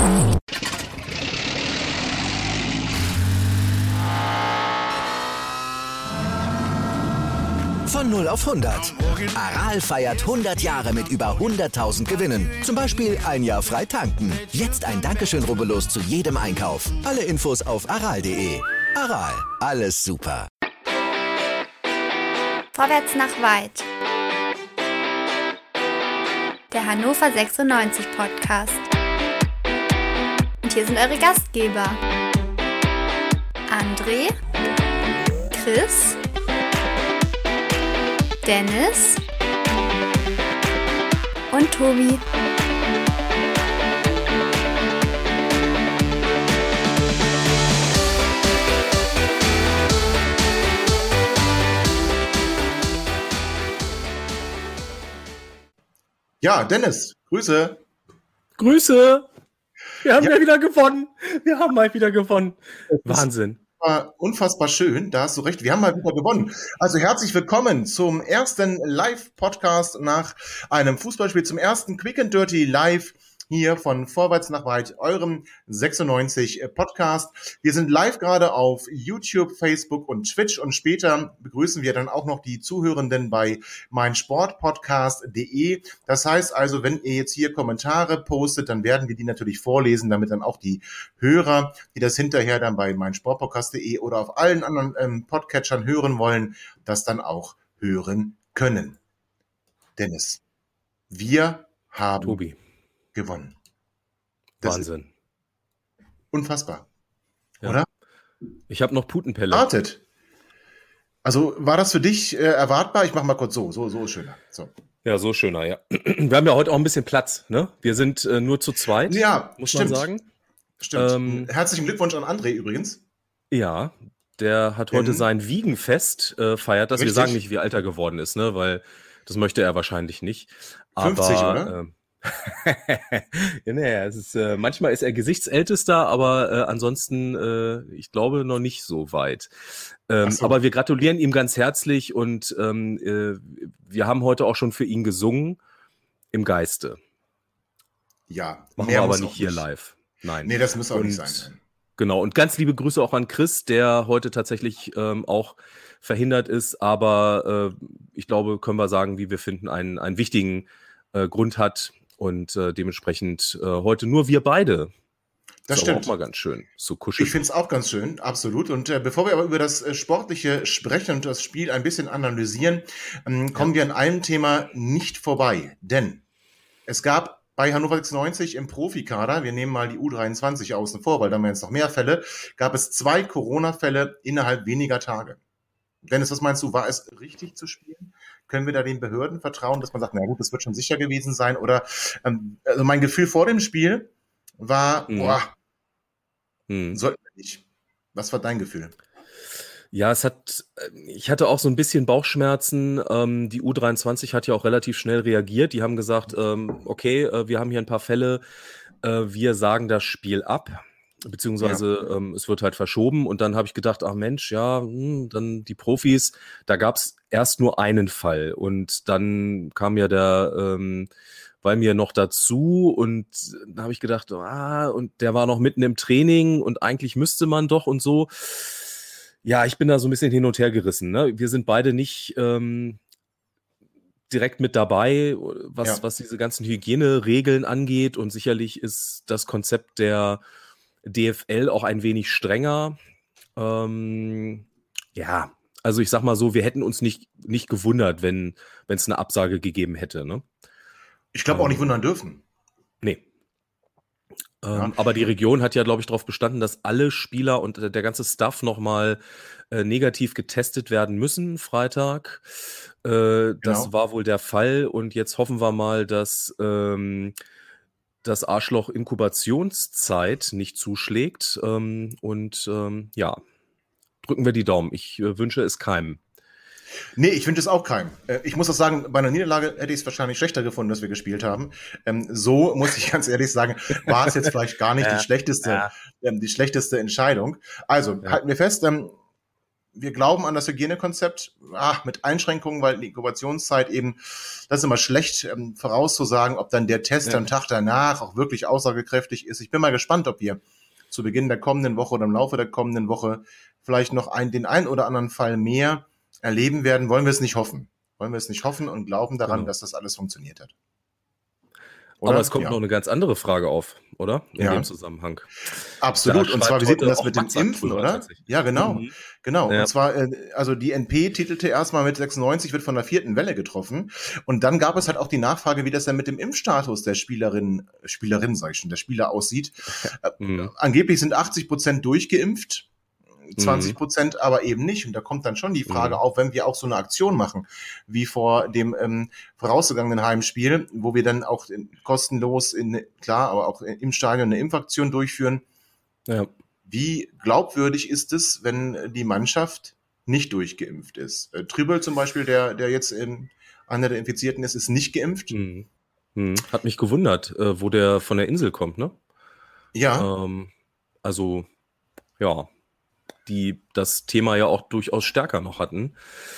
Von 0 auf 100. Aral feiert 100 Jahre mit über 100.000 Gewinnen. Zum Beispiel ein Jahr frei tanken. Jetzt ein Dankeschön, rubbellos zu jedem Einkauf. Alle Infos auf aral.de. Aral, alles super. Vorwärts nach weit. Der Hannover 96 Podcast. Und hier sind eure Gastgeber. André, Chris, Dennis und Tobi. Ja, Dennis, Grüße. Grüße! Wir haben ja wieder gewonnen. Wir haben mal wieder gewonnen. Wahnsinn. War unfassbar schön, da hast du recht, wir haben mal wieder gewonnen. Also herzlich willkommen zum ersten Live-Podcast nach einem Fußballspiel, zum ersten Quick and Dirty Live hier von Vorwärts nach Weit, eurem 96 Podcast. Wir sind live gerade auf YouTube, Facebook und Twitch und später begrüßen wir dann auch noch die Zuhörenden bei meinsportpodcast.de. Das heißt also, wenn ihr jetzt hier Kommentare postet, dann werden wir die natürlich vorlesen, damit dann auch die Hörer, die das hinterher dann bei meinsportpodcast.de oder auf allen anderen Podcatchern hören wollen, das dann auch hören können. Dennis, wir haben Tobi. Gewonnen. Das Wahnsinn. Unfassbar. Ja. Oder? Ich habe noch Putenpelle. Erwartet. Also war das für dich erwartbar? Ich mache mal kurz so ist schöner. So. Ja, so schöner, ja. Wir haben ja heute auch ein bisschen Platz, ne? Wir sind nur zu zweit, ja, muss stimmt. man sagen. Stimmt. Herzlichen Glückwunsch an André übrigens. Ja, der hat heute sein Wiegenfest feiert das. Richtig. Wir sagen nicht, wie alt er geworden ist, ne? Weil das möchte er wahrscheinlich nicht. 50, aber, oder? Ja, naja, es ist, manchmal ist er Gesichtsältester, aber ansonsten, ich glaube, noch nicht so weit. So. Aber wir gratulieren ihm ganz herzlich und wir haben heute auch schon für ihn gesungen im Geiste. Ja, Machen wir aber nicht hier live. Nein. Nee, das muss auch nicht sein. Genau, und ganz liebe Grüße auch an Chris, der heute tatsächlich auch verhindert ist, aber ich glaube, können wir sagen, wie wir finden, einen wichtigen Grund hat. Und dementsprechend heute nur wir beide. Das ist stimmt. Auch mal ganz schön, so kuschelig. Ich finde es auch ganz schön, absolut. Und bevor wir aber über das Sportliche sprechen und das Spiel ein bisschen analysieren, kommen wir an einem Thema nicht vorbei. Denn es gab bei Hannover 96 im Profikader, wir nehmen mal die U23 außen vor, weil da haben wir jetzt noch mehr Fälle, gab es 2 Corona-Fälle innerhalb weniger Tage. Dennis, was meinst du, war es richtig zu spielen? Können wir da den Behörden vertrauen, dass man sagt, na gut, das wird schon sicher gewesen sein? Oder also mein Gefühl vor dem Spiel war, sollten wir nicht. Was war dein Gefühl? Ja, ich hatte auch so ein bisschen Bauchschmerzen. Die U23 hat ja auch relativ schnell reagiert. Die haben gesagt, okay, wir haben hier ein paar Fälle, wir sagen das Spiel ab. Beziehungsweise es wird halt verschoben und dann habe ich gedacht, ach Mensch, ja, dann die Profis, da gab es erst nur einen Fall und dann kam ja der Walmir noch dazu und da habe ich gedacht, und der war noch mitten im Training und eigentlich müsste man doch und so. Ja, ich bin da so ein bisschen hin und her gerissen. Ne? Wir sind beide nicht direkt mit dabei, was diese ganzen Hygieneregeln angeht und sicherlich ist das Konzept der DFL auch ein wenig strenger. Ja, also ich sag mal so, wir hätten uns nicht gewundert, wenn es eine Absage gegeben hätte. Ne? Ich glaube auch nicht wundern dürfen. Nee. Aber die Region hat ja, glaube ich, darauf bestanden, dass alle Spieler und der ganze Staff nochmal negativ getestet werden müssen, Freitag. Das war wohl der Fall und jetzt hoffen wir mal, dass das Arschloch Inkubationszeit nicht zuschlägt ja, drücken wir die Daumen. Ich wünsche es keinem. Nee, ich wünsche es auch keinem. Ich muss auch sagen, bei einer Niederlage hätte ich es wahrscheinlich schlechter gefunden, dass wir gespielt haben. So muss ich ganz ehrlich sagen, war es jetzt vielleicht gar nicht die schlechteste Entscheidung. Also, halten wir fest, wir glauben an das Hygienekonzept, mit Einschränkungen, weil die Inkubationszeit eben, das ist immer schlecht vorauszusagen, ob dann der Test am Tag danach auch wirklich aussagekräftig ist. Ich bin mal gespannt, ob wir zu Beginn der kommenden Woche oder im Laufe der kommenden Woche vielleicht noch den ein oder anderen Fall mehr erleben werden. Wollen wir es nicht hoffen. Und glauben daran, dass das alles funktioniert hat. Oder? Aber es kommt noch eine ganz andere Frage auf, oder? In dem Zusammenhang. Absolut. Und zwar, wie sieht denn das mit dem Impfen, oder? Ja, genau. Genau. Ja. Und zwar, also die NP titelte erstmal mit 96 wird von der 4. Welle getroffen. Und dann gab es halt auch die Nachfrage, wie das denn mit dem Impfstatus der Spieler aussieht. Angeblich sind 80% durchgeimpft. 20% aber eben nicht. Und da kommt dann schon die Frage auf, wenn wir auch so eine Aktion machen, wie vor dem vorausgegangenen Heimspiel, wo wir dann auch kostenlos aber auch im Stadion eine Impfaktion durchführen. Ja. Wie glaubwürdig ist es, wenn die Mannschaft nicht durchgeimpft ist? Trübel zum Beispiel, der jetzt einer der Infizierten ist nicht geimpft. Hat mich gewundert, wo der von der Insel kommt, ne? Ja. Also, ja, die das Thema ja auch durchaus stärker noch hatten.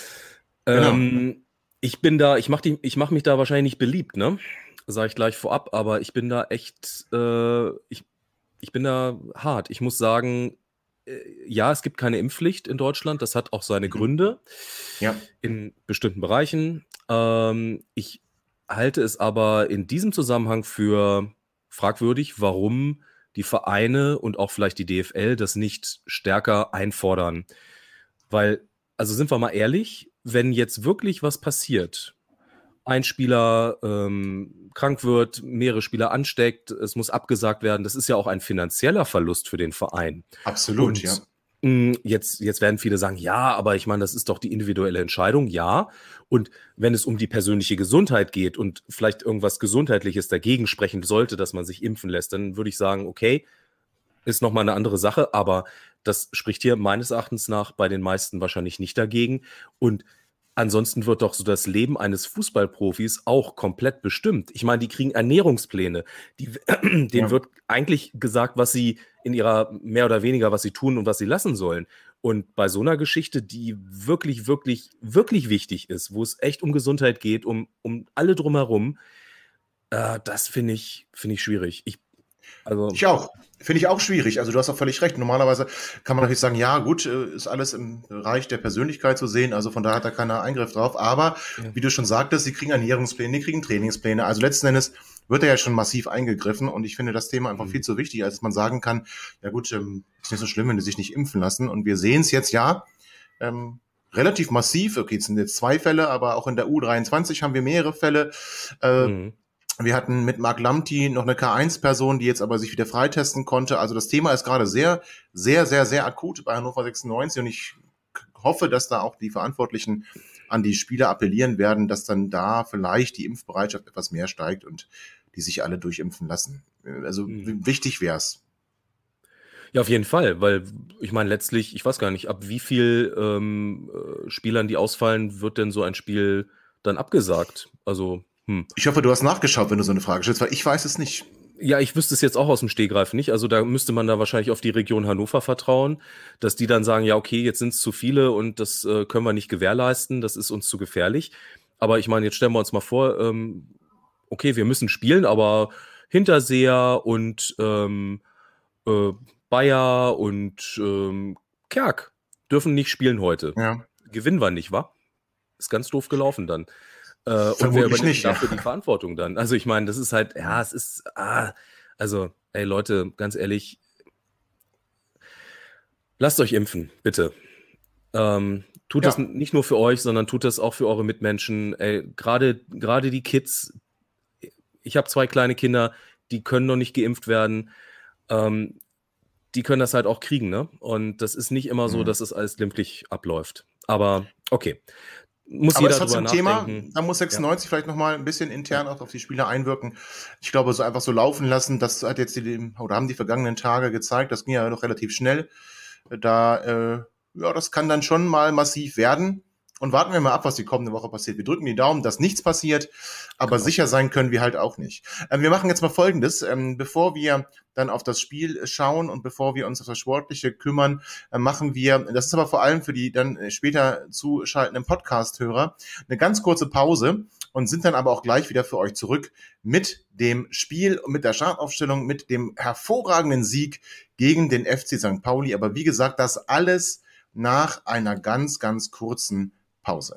Genau. Ich mach mich da wahrscheinlich nicht beliebt, ne? Sage ich gleich vorab, aber ich bin da echt, ich bin da hart. Ich muss sagen, ja, es gibt keine Impfpflicht in Deutschland. Das hat auch seine Gründe in bestimmten Bereichen. Ich halte es aber in diesem Zusammenhang für fragwürdig, warum die Vereine und auch vielleicht die DFL das nicht stärker einfordern. Weil, also sind wir mal ehrlich, wenn jetzt wirklich was passiert, ein Spieler krank wird, mehrere Spieler ansteckt, es muss abgesagt werden, das ist ja auch ein finanzieller Verlust für den Verein. Absolut, ja. Jetzt werden viele sagen, ja, aber ich meine, das ist doch die individuelle Entscheidung, ja. Und wenn es um die persönliche Gesundheit geht und vielleicht irgendwas Gesundheitliches dagegen sprechen sollte, dass man sich impfen lässt, dann würde ich sagen, okay, ist nochmal eine andere Sache, aber das spricht hier meines Erachtens nach bei den meisten wahrscheinlich nicht dagegen. Und ansonsten wird doch so das Leben eines Fußballprofis auch komplett bestimmt. Ich meine, die kriegen Ernährungspläne. Denen wird eigentlich gesagt, was sie in ihrer, mehr oder weniger, was sie tun und was sie lassen sollen. Und bei so einer Geschichte, die wirklich, wirklich, wirklich wichtig ist, wo es echt um Gesundheit geht, um alle drumherum, das finde ich schwierig. Ich auch. Finde ich auch schwierig. Also du hast auch völlig recht. Normalerweise kann man natürlich sagen, ja gut, ist alles im Bereich der Persönlichkeit zu sehen, also von daher hat da keiner Eingriff drauf. Aber wie du schon sagtest, sie kriegen Ernährungspläne, die kriegen Trainingspläne. Also letzten Endes wird ja schon massiv eingegriffen und ich finde das Thema einfach viel zu wichtig, als dass man sagen kann, ja gut, ist nicht so schlimm, wenn die sich nicht impfen lassen. Und wir sehen es jetzt relativ massiv. Okay, es sind jetzt 2 Fälle, aber auch in der U23 haben wir mehrere Fälle. Wir hatten mit Marc Lamti noch eine K1-Person, die jetzt aber sich wieder freitesten konnte. Also das Thema ist gerade sehr, sehr, sehr, sehr akut bei Hannover 96 und ich hoffe, dass da auch die Verantwortlichen an die Spieler appellieren werden, dass dann da vielleicht die Impfbereitschaft etwas mehr steigt und die sich alle durchimpfen lassen. Also wichtig wäre es. Ja, auf jeden Fall, weil ich meine letztlich, ich weiß gar nicht, ab wie viel Spielern, die ausfallen, wird denn so ein Spiel dann abgesagt? Also Ich hoffe, du hast nachgeschaut, wenn du so eine Frage stellst, weil ich weiß es nicht. Ja, ich wüsste es jetzt auch aus dem Stegreif nicht. Also da müsste man da wahrscheinlich auf die Region Hannover vertrauen, dass die dann sagen, ja okay, jetzt sind es zu viele und das können wir nicht gewährleisten, das ist uns zu gefährlich. Aber ich meine, jetzt stellen wir uns mal vor, okay, wir müssen spielen, aber Hinterseher und Bayer und Kerk dürfen nicht spielen heute. Ja. Gewinnen wir nicht, wa? Ist ganz doof gelaufen dann. Und wer übernimmt dafür die Verantwortung dann? Also ich meine, das ist halt, also, ey Leute, ganz ehrlich, lasst euch impfen, bitte. Tut das nicht nur für euch, sondern tut das auch für eure Mitmenschen. Ey, gerade die Kids, ich habe 2 kleine Kinder, die können noch nicht geimpft werden. Die können das halt auch kriegen, ne? Und das ist nicht immer so, dass es alles glimpflich abläuft. Aber okay. Muss aber jeder ist trotzdem Thema, da muss 96 vielleicht nochmal ein bisschen intern auch auf die Spieler einwirken. Ich glaube, so einfach so laufen lassen, das hat jetzt haben die vergangenen Tage gezeigt, das ging ja noch relativ schnell. Das kann dann schon mal massiv werden. Und warten wir mal ab, was die kommende Woche passiert. Wir drücken die Daumen, dass nichts passiert, aber sicher sein können wir halt auch nicht. Wir machen jetzt mal Folgendes. Bevor wir dann auf das Spiel schauen und bevor wir uns auf das Sportliche kümmern, machen wir, das ist aber vor allem für die dann später zuschaltenden Podcast-Hörer, eine ganz kurze Pause und sind dann aber auch gleich wieder für euch zurück mit dem Spiel, mit der Startaufstellung, mit dem hervorragenden Sieg gegen den FC St. Pauli. Aber wie gesagt, das alles nach einer ganz, ganz kurzen Pause.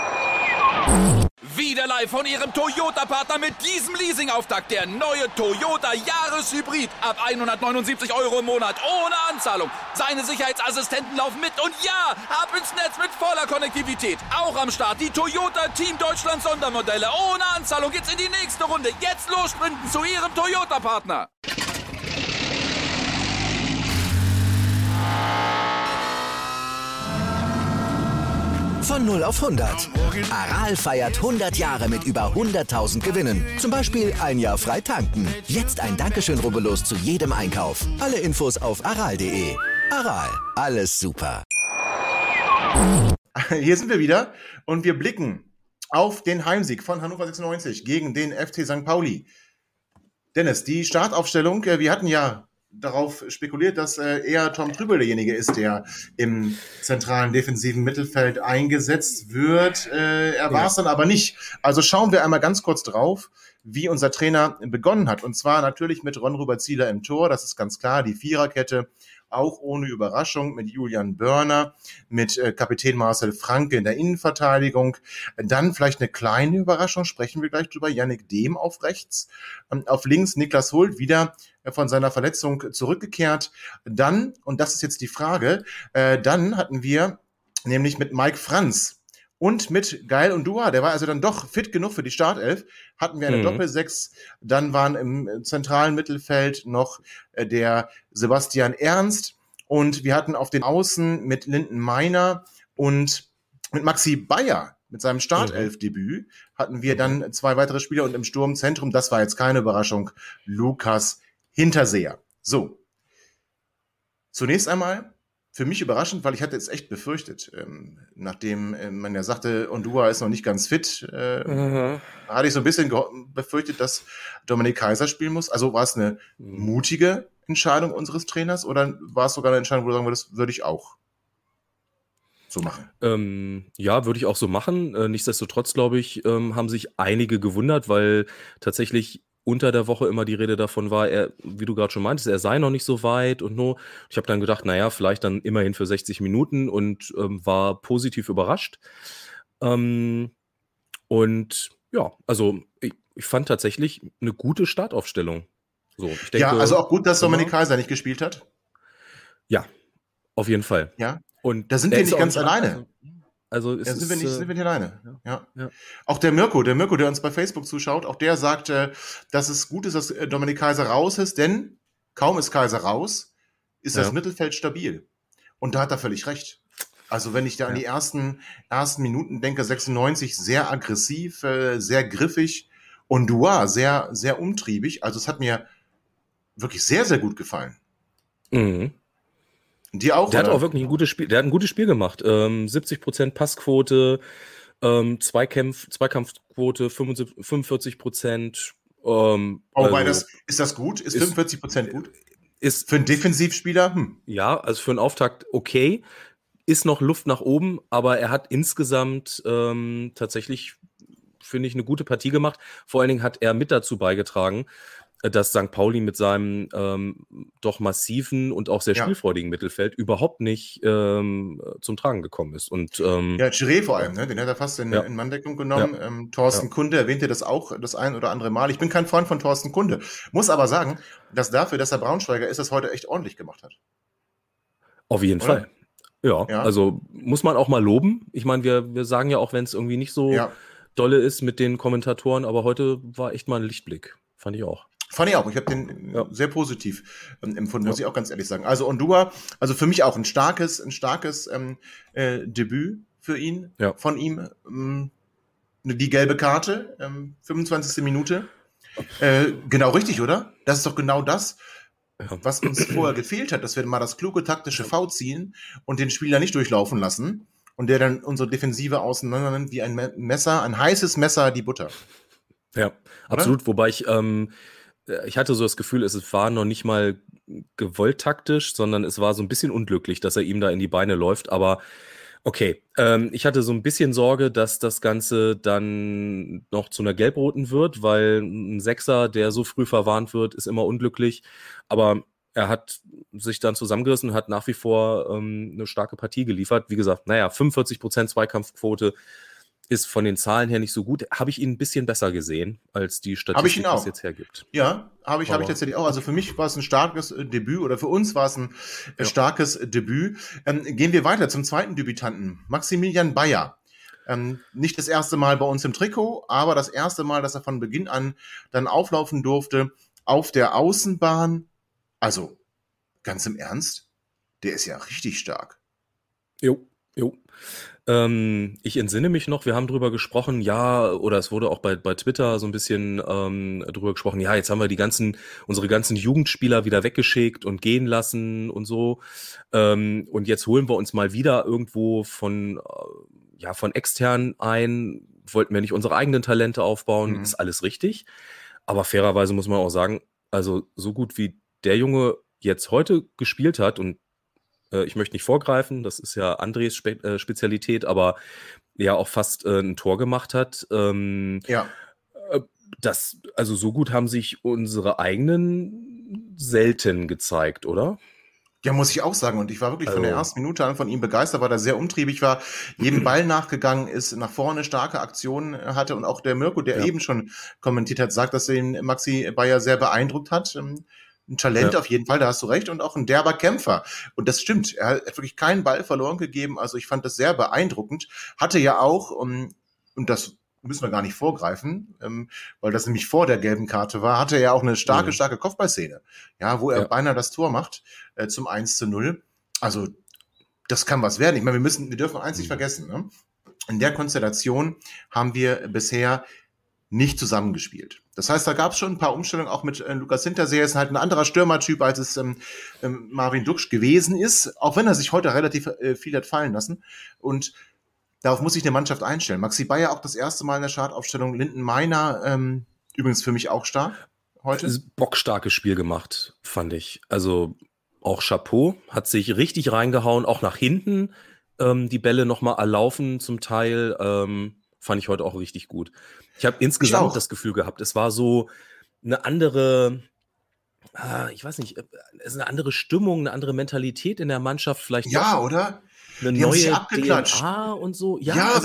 Wieder live von Ihrem Toyota-Partner mit diesem Leasing-Auftakt. Der neue Toyota Jahreshybrid. Ab 179 € im Monat. Ohne Anzahlung. Seine Sicherheitsassistenten laufen mit. Und ja, ab ins Netz mit voller Konnektivität. Auch am Start die Toyota Team Deutschland Sondermodelle. Ohne Anzahlung geht's in die nächste Runde. Jetzt los sprinten zu Ihrem Toyota-Partner. Von 0 auf 100. Aral feiert 100 Jahre mit über 100.000 Gewinnen. Zum Beispiel ein Jahr frei tanken. Jetzt ein Dankeschön, rubbellos zu jedem Einkauf. Alle Infos auf aral.de. Aral, alles super. Hier sind wir wieder und wir blicken auf den Heimsieg von Hannover 96 gegen den FC St. Pauli. Dennis, die Startaufstellung, wir hatten ja darauf spekuliert, dass eher Tom Trübel derjenige ist, der im zentralen defensiven Mittelfeld eingesetzt wird. Er war es dann aber nicht. Also schauen wir einmal ganz kurz drauf, wie unser Trainer begonnen hat. Und zwar natürlich mit Ron Rüber-Zieler im Tor, das ist ganz klar, die Viererkette, auch ohne Überraschung mit Julian Börner, mit Kapitän Marcel Franke in der Innenverteidigung. Dann vielleicht eine kleine Überraschung, sprechen wir gleich drüber, Yannick Dehm auf rechts. Auf links Niklas Hult, wieder von seiner Verletzung zurückgekehrt. Dann, und das ist jetzt die Frage, dann hatten wir nämlich mit Mike Franz und mit Gael Ondua, der war also dann doch fit genug für die Startelf, hatten wir eine Doppelsechs. Dann waren im zentralen Mittelfeld noch der Sebastian Ernst und wir hatten auf den Außen mit Linden Meiner und mit Maxi Bayer, mit seinem Startelf-Debüt, hatten wir dann zwei weitere Spieler und im Sturmzentrum, das war jetzt keine Überraschung, Lukas Hinterseher. So, zunächst einmal für mich überraschend, weil ich hatte jetzt echt befürchtet, nachdem man ja sagte, Ondua ist noch nicht ganz fit, hatte ich so ein bisschen befürchtet, dass Dominik Kaiser spielen muss. Also war es eine mutige Entscheidung unseres Trainers oder war es sogar eine Entscheidung, wo du sagen würdest, würde ich auch so machen? Ja, würde ich auch so machen. Nichtsdestotrotz, glaube ich, haben sich einige gewundert, weil tatsächlich unter der Woche immer die Rede davon war, er, wie du gerade schon meintest, er sei noch nicht so weit und nur. Ich habe dann gedacht, naja, vielleicht dann immerhin für 60 Minuten und war positiv überrascht. Und ja, also ich fand tatsächlich eine gute Startaufstellung. So, ich denke, ja, also auch gut, dass Dominik Kaiser nicht gespielt hat. Ja, auf jeden Fall. Ja, und da sind wir nicht ganz alleine. Also sind wir nicht alleine. Ja. Auch der Mirko, der uns bei Facebook zuschaut, auch der sagt, dass es gut ist, dass Dominik Kaiser raus ist, denn kaum ist Kaiser raus, ist das Mittelfeld stabil. Und da hat er völlig recht. Also wenn ich da an die ersten Minuten denke, 96 sehr aggressiv, sehr griffig und Ondua sehr, sehr umtriebig. Also es hat mir wirklich sehr, sehr gut gefallen. Mhm. Dir auch, der hat auch wirklich ein gutes Spiel, der hat ein gutes Spiel gemacht. 70% Passquote, Zweikampfquote, 45%. Ist das gut? Ist 45% gut? Ist für einen Defensivspieler? Ja, also für einen Auftakt okay. Ist noch Luft nach oben, aber er hat insgesamt tatsächlich, finde ich, eine gute Partie gemacht. Vor allen Dingen hat er mit dazu beigetragen, dass St. Pauli mit seinem doch massiven und auch sehr spielfreudigen Mittelfeld überhaupt nicht zum Tragen gekommen ist. Und ja, Chiré vor allem, ne? Den hat er fast in Manndeckung genommen. Ja. Thorsten Kunde erwähnte das auch das ein oder andere Mal. Ich bin kein Freund von Thorsten Kunde. Muss aber sagen, dass dafür, dass er Braunschweiger ist, das heute echt ordentlich gemacht hat. Auf jeden Fall. Ja, also muss man auch mal loben. Ich meine, wir sagen ja auch, wenn es irgendwie nicht so dolle ist mit den Kommentatoren, aber heute war echt mal ein Lichtblick. Fand ich auch. Fand ich auch. Ich habe den sehr positiv empfunden, muss ich auch ganz ehrlich sagen. Also Ondua, also für mich auch ein starkes Debüt für ihn, von ihm. Die gelbe Karte, 25. Minute. Genau richtig, oder? Das ist doch genau das, was uns vorher gefehlt hat, dass wir mal das kluge taktische V ziehen und den Spieler nicht durchlaufen lassen und der dann unsere Defensive auseinander nimmt wie ein Messer, ein heißes Messer, die Butter. Ja, absolut. Wobei ich hatte so das Gefühl, es war noch nicht mal gewollt taktisch, sondern es war so ein bisschen unglücklich, dass er ihm da in die Beine läuft. Aber okay, ich hatte so ein bisschen Sorge, dass das Ganze dann noch zu einer Gelb-Roten wird, weil ein Sechser, der so früh verwarnt wird, ist immer unglücklich. Aber er hat sich dann zusammengerissen und hat nach wie vor eine starke Partie geliefert. Wie gesagt, 45% Zweikampfquote ist von den Zahlen her nicht so gut. Habe ich ihn ein bisschen besser gesehen, als die Statistik das jetzt hergibt. Ja, habe ich tatsächlich auch. Also für mich war es ein starkes Debüt oder für uns war es ein starkes Debüt. Gehen wir weiter zum zweiten Debütanten, Maximilian Bayer. Nicht das erste Mal bei uns im Trikot, aber das erste Mal, dass er von Beginn an dann auflaufen durfte auf der Außenbahn. Also ganz im Ernst, der ist ja richtig stark. Jo. Ich entsinne mich noch, wir haben drüber gesprochen, oder es wurde auch bei Twitter so ein bisschen drüber gesprochen, jetzt haben wir unsere ganzen Jugendspieler wieder weggeschickt und gehen lassen und so. Und jetzt holen wir uns mal wieder irgendwo von extern ein, wollten wir nicht unsere eigenen Talente aufbauen, ist alles richtig. Aber fairerweise muss man auch sagen, also so gut wie der Junge jetzt heute gespielt hat, und ich möchte nicht vorgreifen, das ist ja Andres Spezialität, aber ja auch fast ein Tor gemacht hat. Also so gut haben sich unsere eigenen selten gezeigt, oder? Ja, muss ich auch sagen. Und ich war wirklich von der ersten Minute an von ihm begeistert, weil er sehr umtriebig war, jedem Ball nachgegangen ist, nach vorne starke Aktionen hatte. Und auch der Mirko, der eben schon kommentiert hat, sagt, dass ihn Maxi Bayer sehr beeindruckt hat. Ein Talent auf jeden Fall, da hast du recht, und auch ein derber Kämpfer. Und das stimmt, er hat wirklich keinen Ball verloren gegeben, also ich fand das sehr beeindruckend. Hatte ja auch, und das müssen wir gar nicht vorgreifen, weil das nämlich vor der gelben Karte war, hatte er ja auch eine starke Kopfballszene, wo er beinahe das Tor macht, zum 1:0. Also das kann was werden. Ich meine, wir dürfen eins nicht vergessen, ne? In der Konstellation haben wir bisher nicht zusammengespielt. Das heißt, da gab es schon ein paar Umstellungen, auch mit Lukas Hinterseher, ist halt ein anderer Stürmertyp, als es Marvin Duksch gewesen ist, auch wenn er sich heute relativ viel hat fallen lassen. Und darauf muss sich eine Mannschaft einstellen. Maxi Bayer auch das erste Mal in der Startaufstellung, Linden Meiner, übrigens für mich auch stark heute. Bockstarkes Spiel gemacht, fand ich. Also auch Chapeau, hat sich richtig reingehauen, auch nach hinten die Bälle nochmal erlaufen zum Teil, fand ich heute auch richtig gut. Ich habe insgesamt das Gefühl gehabt, es war so eine andere, ich weiß nicht, es ist eine andere Stimmung, eine andere Mentalität in der Mannschaft vielleicht. Ja, oder? Eine neue DNA und so. Ja,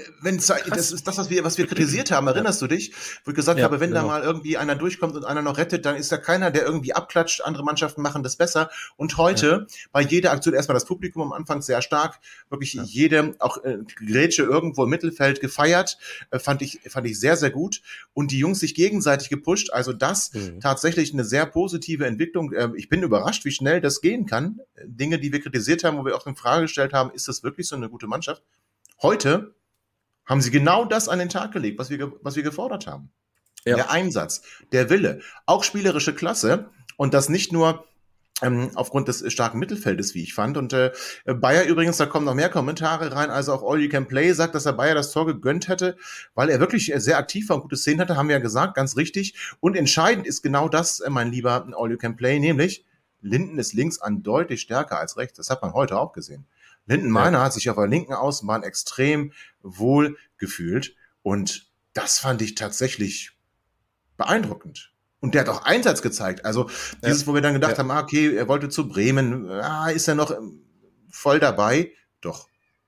das ist das, was wir kritisiert haben. Erinnerst du dich? Wo ich gesagt habe, wenn da mal irgendwie einer durchkommt und einer noch rettet, dann ist da keiner, der irgendwie abklatscht. Andere Mannschaften machen das besser. Und heute, bei jeder Aktion, erstmal das Publikum am Anfang sehr stark, wirklich jede, auch Grätsche irgendwo im Mittelfeld gefeiert, fand ich sehr, sehr gut. Und die Jungs sich gegenseitig gepusht. Also das tatsächlich eine sehr positive Entwicklung. Ich bin überrascht, wie schnell das gehen kann. Dinge, die wir kritisiert haben, wo wir auch in Frage gestellt haben, ist das wirklich so eine gute Mannschaft? Heute haben sie genau das an den Tag gelegt, was wir gefordert haben. Ja. Der Einsatz, der Wille, auch spielerische Klasse, und das nicht nur aufgrund des starken Mittelfeldes, wie ich fand. Und Bayer übrigens, da kommen noch mehr Kommentare rein, also auch All You Can Play sagt, dass er Bayer das Tor gegönnt hätte, weil er wirklich sehr aktiv war und gute Szenen hatte, haben wir ja gesagt, ganz richtig. Und entscheidend ist genau das, mein lieber All You Can Play, nämlich Linden ist links an deutlich stärker als rechts. Das hat man heute auch gesehen. Linden Meiner hat sich auf der linken Außenbahn extrem wohl gefühlt, und das fand ich tatsächlich beeindruckend. Und der hat auch Einsatz gezeigt. Also dieses, wo wir dann gedacht haben, okay, er wollte zu Bremen, ist er noch voll dabei? Doch.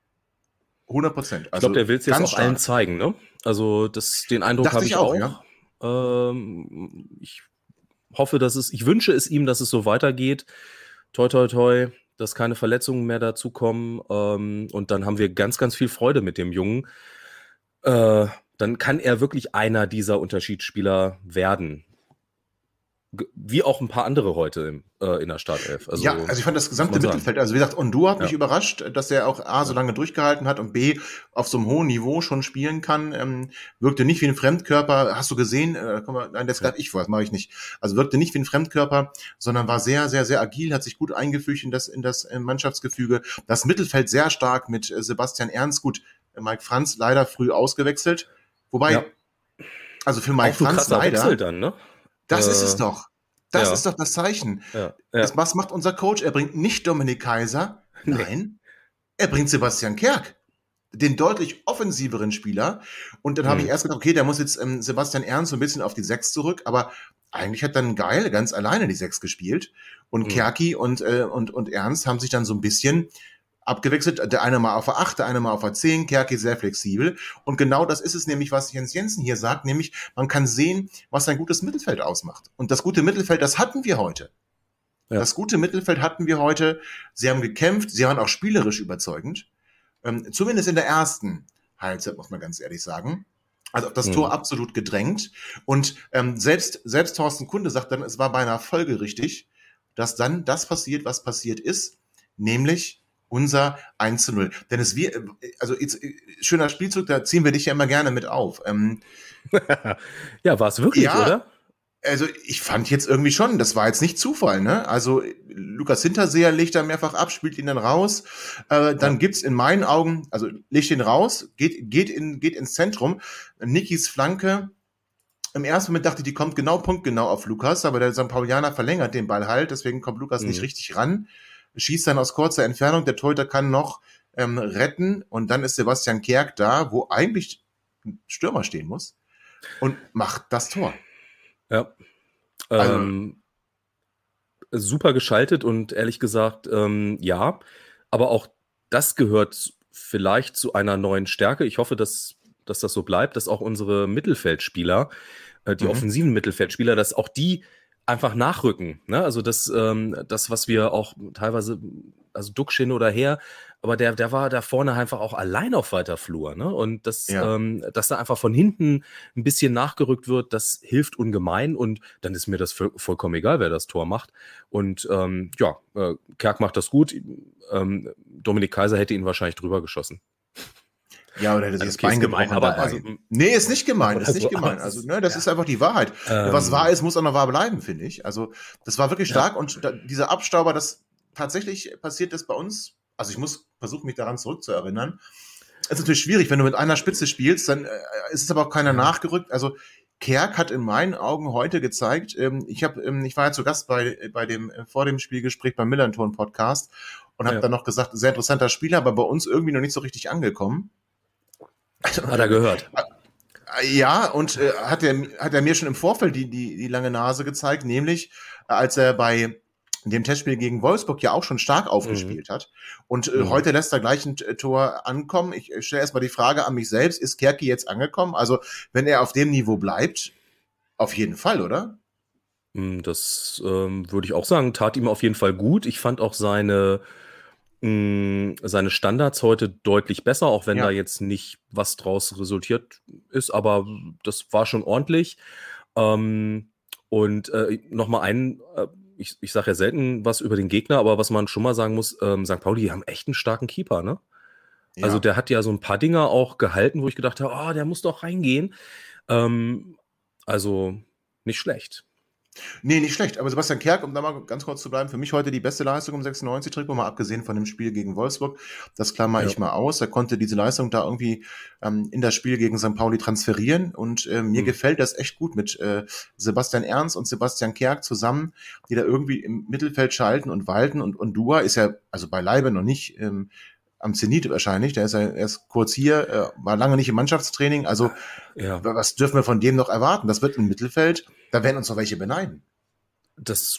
100%. Also ich glaube, der will es jetzt auch allen zeigen, ne? Also den Eindruck habe ich auch. Ja. Ich hoffe, ich wünsche es ihm, dass es so weitergeht. Toi, toi, toi, dass keine Verletzungen mehr dazukommen. Und dann haben wir ganz, ganz viel Freude mit dem Jungen. Dann kann er wirklich einer dieser Unterschiedsspieler werden. wie auch ein paar andere heute in der Startelf. Also ich fand das gesamte Mittelfeld, also wie gesagt, Ondua hat mich überrascht, dass er auch A, so lange durchgehalten hat und B, auf so einem hohen Niveau schon spielen kann. Wirkte nicht wie ein Fremdkörper, hast du gesehen? Nein, das greife ich vor, das mache ich nicht. Also wirkte nicht wie ein Fremdkörper, sondern war sehr, sehr, sehr agil, hat sich gut eingefügt in das Mannschaftsgefüge. Das Mittelfeld sehr stark mit Sebastian Ernst, gut, Mike Franz leider früh ausgewechselt, wobei, also für Mike Franz leider, Wechsel dann, ne? Das ist es doch. Das ist doch das Zeichen. Ja. Was macht unser Coach? Er bringt nicht Dominik Kaiser, nein, er bringt Sebastian Kerk, den deutlich offensiveren Spieler. Und dann habe ich erst gedacht, okay, der muss jetzt Sebastian Ernst so ein bisschen auf die 6 zurück, aber eigentlich hat dann Geil ganz alleine die 6 gespielt. Und Kerki und Ernst haben sich dann so ein bisschen abgewechselt, der eine mal auf der 8, der eine mal auf der 10, Kerki sehr flexibel. Und genau das ist es nämlich, was Jens Jensen hier sagt, nämlich man kann sehen, was ein gutes Mittelfeld ausmacht. Und das gute Mittelfeld, das hatten wir heute. Ja. Das gute Mittelfeld hatten wir heute. Sie haben gekämpft, sie waren auch spielerisch überzeugend. Zumindest in der ersten Halbzeit, muss man ganz ehrlich sagen. Also das Tor absolut gedrängt. Und selbst Thorsten Kunde sagt dann, es war beinahe folgerichtig, dass dann das passiert, was passiert ist, nämlich unser 1:0. Denn schöner Spielzug, da ziehen wir dich ja immer gerne mit auf. Ja, war es wirklich, oder? Also ich fand jetzt irgendwie schon, das war jetzt nicht Zufall, ne? Also Lukas Hinterseher legt da mehrfach ab, spielt ihn dann raus. Dann gibt's in meinen Augen, also legt ihn raus, geht ins Zentrum. Nikis Flanke. Im ersten Moment dachte ich, die kommt punktgenau auf Lukas, aber der St. Paulianer verlängert den Ball halt, deswegen kommt Lukas nicht richtig ran. Schießt dann aus kurzer Entfernung, der Torhüter kann noch retten und dann ist Sebastian Kerk da, wo eigentlich ein Stürmer stehen muss und macht das Tor. Ja, super geschaltet und ehrlich gesagt, ja, aber auch das gehört vielleicht zu einer neuen Stärke. Ich hoffe, dass das so bleibt, dass auch unsere Mittelfeldspieler, die offensiven Mittelfeldspieler, dass auch die einfach nachrücken, ne? Also das, was wir auch teilweise, also Duxch oder her, aber der war da vorne einfach auch allein auf weiter Flur, ne? Und dass da einfach von hinten ein bisschen nachgerückt wird, das hilft ungemein und dann ist mir das vollkommen egal, wer das Tor macht. Und Kerk macht das gut. Dominik Kaiser hätte ihn wahrscheinlich drüber geschossen. Ja, oder hätte sich das Bein gebrochen. Nee, ist nicht gemein, ist nicht gemein. Also, ne, das ist einfach die Wahrheit. Was wahr ist, muss auch noch wahr bleiben, finde ich. Also, das war wirklich stark und dieser Abstauber, das tatsächlich passiert ist bei uns. Also, ich muss versuchen, mich daran zurückzuerinnern. Es ist natürlich schwierig, wenn du mit einer Spitze spielst, dann ist es aber auch keiner nachgerückt. Also, Kerk hat in meinen Augen heute gezeigt, ich war ja zu Gast bei dem vor dem Spielgespräch beim Millanton-Podcast und habe dann noch gesagt, sehr interessanter Spieler, aber bei uns irgendwie noch nicht so richtig angekommen. Hat er gehört. Ja, und hat er mir schon im Vorfeld die lange Nase gezeigt, nämlich als er bei dem Testspiel gegen Wolfsburg ja auch schon stark aufgespielt hat. Und heute lässt er gleich ein Tor ankommen. Ich stelle erstmal die Frage an mich selbst, ist Kerki jetzt angekommen? Also wenn er auf dem Niveau bleibt, auf jeden Fall, oder? Das würde ich auch sagen, tat ihm auf jeden Fall gut. Ich fand auch seine Standards heute deutlich besser, auch wenn da jetzt nicht was draus resultiert ist, aber das war schon ordentlich. Und nochmal ich sage ja selten was über den Gegner, aber was man schon mal sagen muss, St. Pauli, die haben echt einen starken Keeper, ne? Ja. Also der hat ja so ein paar Dinger auch gehalten, wo ich gedacht habe, der muss doch reingehen. Also nicht schlecht. Nee, nicht schlecht. Aber Sebastian Kerk, um da mal ganz kurz zu bleiben, für mich heute die beste Leistung im 96-Trikot, mal abgesehen von dem Spiel gegen Wolfsburg. Das klammer ich mal aus. Er konnte diese Leistung da irgendwie in das Spiel gegen St. Pauli transferieren. Und mir gefällt das echt gut mit Sebastian Ernst und Sebastian Kerk zusammen, die da irgendwie im Mittelfeld schalten und walten. Und Dua ist ja also beileibe noch nicht am Zenit wahrscheinlich. Der ist ja erst kurz hier, war lange nicht im Mannschaftstraining. Also was dürfen wir von dem noch erwarten? Das wird im Mittelfeld, da werden uns noch welche beneiden. Das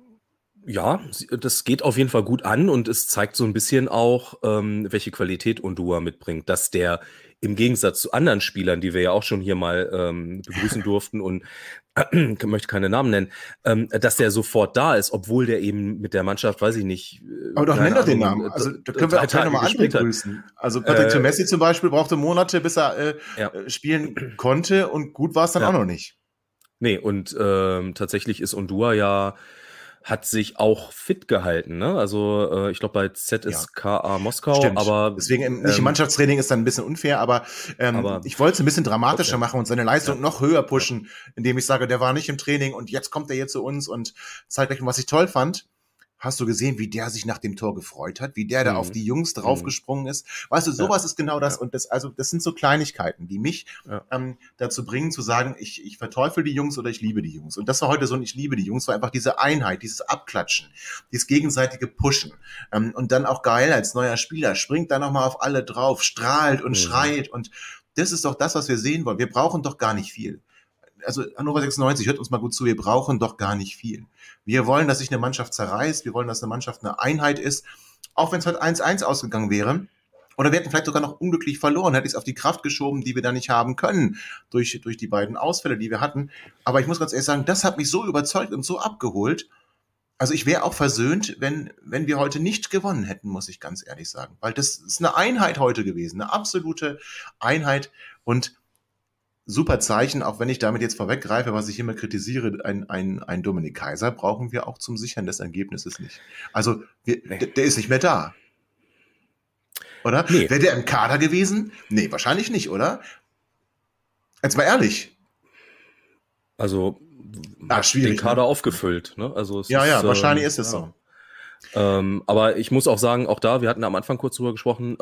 geht auf jeden Fall gut an und es zeigt so ein bisschen auch, welche Qualität Ondua mitbringt, dass der im Gegensatz zu anderen Spielern, die wir ja auch schon hier mal begrüßen durften und möchte keine Namen nennen, dass der sofort da ist, obwohl der eben mit der Mannschaft, weiß ich nicht. Aber doch nennt doch den Namen. Also da können wir auch gleich nochmal andere grüßen. Also Patrick Messi zum Beispiel brauchte Monate, bis er spielen konnte und gut war es dann auch noch nicht. Nee, und tatsächlich ist Undua hat sich auch fit gehalten, ne? Also ich glaube bei ZSKA Moskau, Stimmt. aber Deswegen nicht im Mannschaftstraining ist dann ein bisschen unfair, aber ich wollte es ein bisschen dramatischer machen und seine Leistung noch höher pushen, indem ich sage, der war nicht im Training und jetzt kommt er hier zu uns und zeigt euch, was ich toll fand. Hast du gesehen, wie der sich nach dem Tor gefreut hat, wie der da auf die Jungs draufgesprungen ist? Weißt du, sowas ist genau das. Und das sind so Kleinigkeiten, die mich dazu bringen, zu sagen, ich verteufel die Jungs oder ich liebe die Jungs. Und das war heute so ein Ich liebe die Jungs, war einfach diese Einheit, dieses Abklatschen, dieses gegenseitige Pushen. Und dann auch geil als neuer Spieler, springt da nochmal auf alle drauf, strahlt und schreit. Und das ist doch das, was wir sehen wollen. Wir brauchen doch gar nicht viel. Also Hannover 96, hört uns mal gut zu, wir brauchen doch gar nicht viel. Wir wollen, dass sich eine Mannschaft zerreißt, wir wollen, dass eine Mannschaft eine Einheit ist, auch wenn es heute 1-1 ausgegangen wäre. Oder wir hätten vielleicht sogar noch unglücklich verloren, hätte ich es auf die Kraft geschoben, die wir da nicht haben können, durch die beiden Ausfälle, die wir hatten. Aber ich muss ganz ehrlich sagen, das hat mich so überzeugt und so abgeholt. Also ich wäre auch versöhnt, wenn wir heute nicht gewonnen hätten, muss ich ganz ehrlich sagen. Weil das ist eine Einheit heute gewesen, eine absolute Einheit und super Zeichen, auch wenn ich damit jetzt vorweggreife, was ich immer kritisiere, ein Dominik Kaiser brauchen wir auch zum Sichern des Ergebnisses nicht. Also der ist nicht mehr da. Oder? Nee. Wäre der im Kader gewesen? Nee, wahrscheinlich nicht, oder? Jetzt mal ehrlich. Also schwierig, den Kader aufgefüllt. Ne? Also wahrscheinlich ist es so. Aber ich muss auch sagen, auch da, wir hatten am Anfang kurz drüber gesprochen,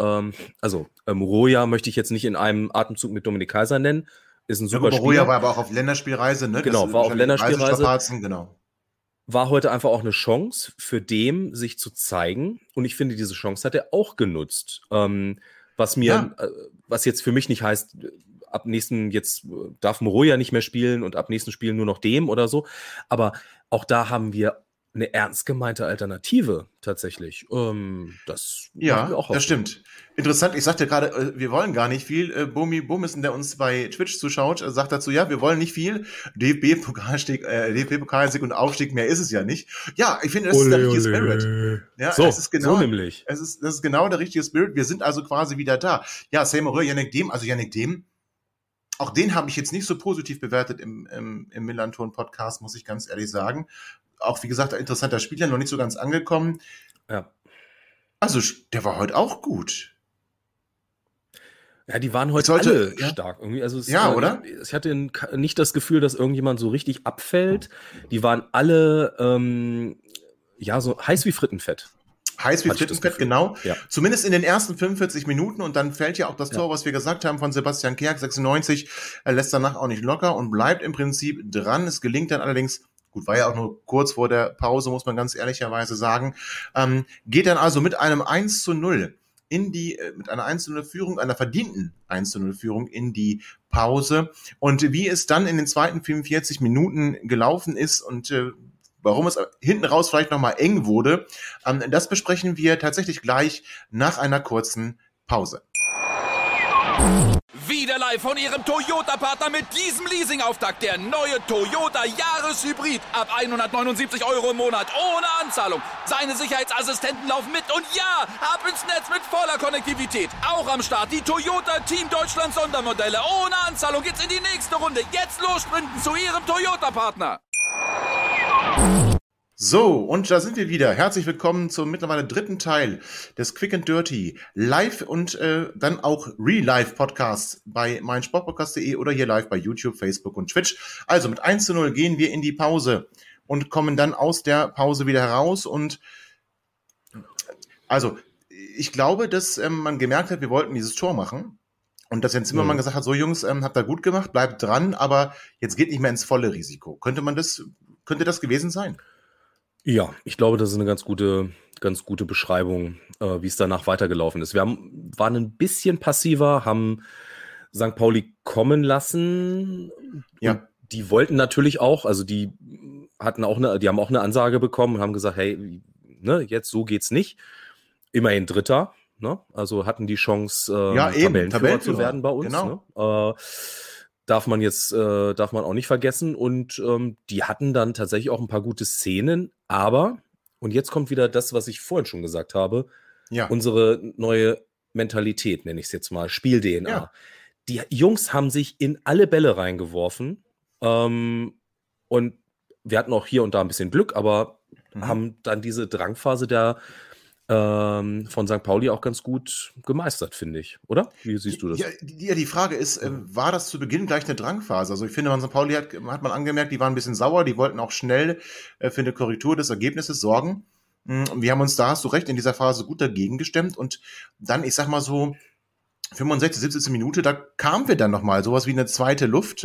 Roja möchte ich jetzt nicht in einem Atemzug mit Dominik Kaiser nennen. Ist ein super Spieler. Roja war aber auch auf Länderspielreise, ne? Genau, war auf Länderspielreise. Genau. War heute einfach auch eine Chance für dem, sich zu zeigen. Und ich finde, diese Chance hat er auch genutzt. Was jetzt für mich nicht heißt, ab nächsten, jetzt darf Moroja nicht mehr spielen und ab nächsten Spiel nur noch dem oder so. Aber auch da haben wir eine ernst gemeinte Alternative tatsächlich. Das stimmt. Interessant, ich sagte gerade, wir wollen gar nicht viel. Bomi Bummissen, der uns bei Twitch zuschaut, sagt dazu, ja, wir wollen nicht viel. DFB-Pokalsieg und Aufstieg, mehr ist es ja nicht. Ja, ich finde, das ist der richtige Spirit. Ja, so nämlich. Das ist genau der richtige Spirit. Wir sind also quasi wieder da. Ja, Seymour, Yannick Dehm, auch den habe ich jetzt nicht so positiv bewertet im Millanton-Podcast, muss ich ganz ehrlich sagen. Auch, wie gesagt, ein interessanter Spieler, noch nicht so ganz angekommen. Ja. Also, der war heute auch gut. Ja, die waren heute alle stark irgendwie. Also oder? Ich hatte nicht das Gefühl, dass irgendjemand so richtig abfällt. Die waren alle so heiß wie Frittenfett. Heiß wie Frittenfett, genau. Ja. Zumindest in den ersten 45 Minuten. Und dann fällt ja auch das Tor, was wir gesagt haben, von Sebastian Kerk, 96. Er lässt danach auch nicht locker und bleibt im Prinzip dran. Es gelingt dann allerdings, gut, war ja auch nur kurz vor der Pause, muss man ganz ehrlicherweise sagen, geht dann also mit einem 1:0 mit einer 1:0 Führung, einer verdienten 1:0 Führung in die Pause. Und wie es dann in den zweiten 45 Minuten gelaufen ist und warum es hinten raus vielleicht nochmal eng wurde, das besprechen wir tatsächlich gleich nach einer kurzen Pause. Wieder live von Ihrem Toyota-Partner mit diesem Leasing-Auftakt. Der neue Toyota Jahreshybrid. Ab 179 € im Monat. Ohne Anzahlung. Seine Sicherheitsassistenten laufen mit. Und ja, ab ins Netz mit voller Konnektivität. Auch am Start die Toyota Team Deutschland Sondermodelle. Ohne Anzahlung geht's in die nächste Runde. Jetzt los sprinten zu Ihrem Toyota-Partner. So, und da sind wir wieder. Herzlich willkommen zum mittlerweile dritten Teil des Quick and Dirty Live und dann auch Real-Life Podcasts bei meinsportpodcast.de oder hier live bei YouTube, Facebook und Twitch. Also mit 1:0 gehen wir in die Pause und kommen dann aus der Pause wieder heraus. Und also ich glaube, dass man gemerkt hat, wir wollten dieses Tor machen. Und dass Jens Zimmermann gesagt hat, so Jungs, habt ihr gut gemacht, bleibt dran, aber jetzt geht nicht mehr ins volle Risiko. Könnte das gewesen sein? Ja, ich glaube, das ist eine ganz gute Beschreibung, wie es danach weitergelaufen ist. Wir waren ein bisschen passiver, haben St. Pauli kommen lassen. Ja. Und die wollten natürlich auch, also die haben auch eine Ansage bekommen und haben gesagt, hey, ne, jetzt so geht's nicht. Immerhin Dritter, ne? Also hatten die Chance, Tabellenführer zu werden bei uns. Genau. Ne? Darf man auch nicht vergessen. Und die hatten dann tatsächlich auch ein paar gute Szenen. Aber, und jetzt kommt wieder das, was ich vorhin schon gesagt habe, unsere neue Mentalität, nenne ich es jetzt mal, Spiel-DNA. Ja. Die Jungs haben sich in alle Bälle reingeworfen. Und wir hatten auch hier und da ein bisschen Glück, aber haben dann diese Drangphase von St. Pauli auch ganz gut gemeistert, finde ich. Oder? Wie siehst du das? Ja, die Frage ist, war das zu Beginn gleich eine Drangphase? Also ich finde, St. Pauli hat man angemerkt, die waren ein bisschen sauer, die wollten auch schnell für eine Korrektur des Ergebnisses sorgen. Wir haben uns da, hast du recht, in dieser Phase gut dagegen gestemmt und dann, ich sag mal so, 65, 70. Minute, da kamen wir dann nochmal, sowas wie eine zweite Luft.